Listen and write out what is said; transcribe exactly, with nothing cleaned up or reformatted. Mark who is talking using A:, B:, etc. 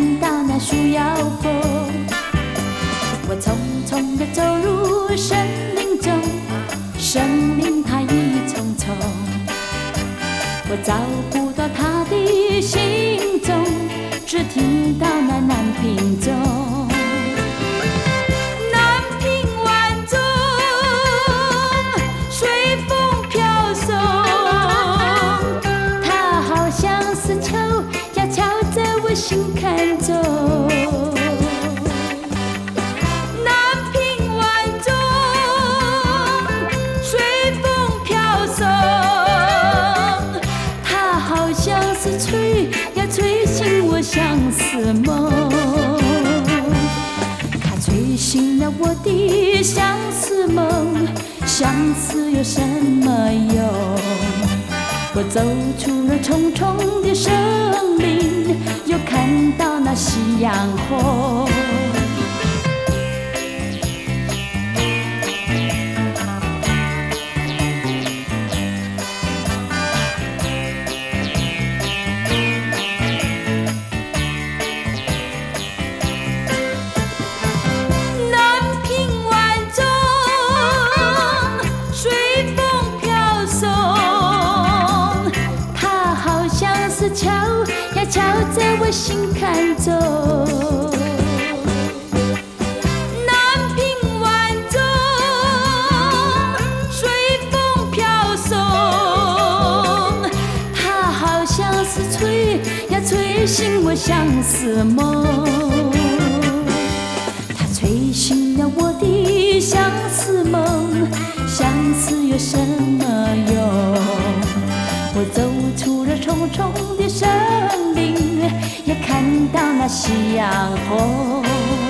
A: 到那树摇风。我匆匆地走入森林中，森林它一丛丛，我找不到他的行踪，只听到那南屏钟。南屏晚钟，随风飘送，它好像是敲呀敲在我心坎中。吹醒我相思梦，它吹醒了我的相思梦。相思有什么用？我走出了重重的森林，又看到那夕阳红。敲呀敲在我心坎中，南屏晚钟，随风飘送，它好像是吹呀吹醒我相思梦，它吹醒了我的相思梦。相思有什么用？我走出了重重的森林，也看到那夕阳红。